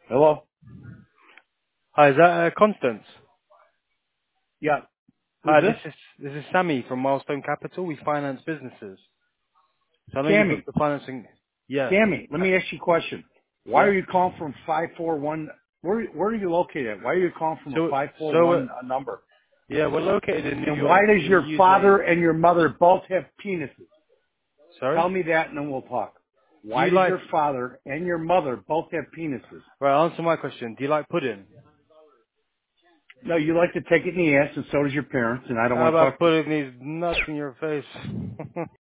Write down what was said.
Hello? Hi, is that Constance? Yeah. Who's Hi, this? this is Sammy from Milestone Capital. We finance businesses. So I know you've Sammy. looked at financing. Yeah. Sammy, let me ask you a question. Why are Yeah. you calling from 541? Where are you located at? Why are you calling from a So so 541 number? yeah, we're located in New And why York. does We your use father a. and your mother both have penises? Sorry. Tell me that and then we'll talk. Do Why you does like? your father and your mother both have penises? Right, answer my question. Do you like pudding? No, you like to take it in the ass and so does your parents and I don't How want to about talk to you. putting these nuts in your face?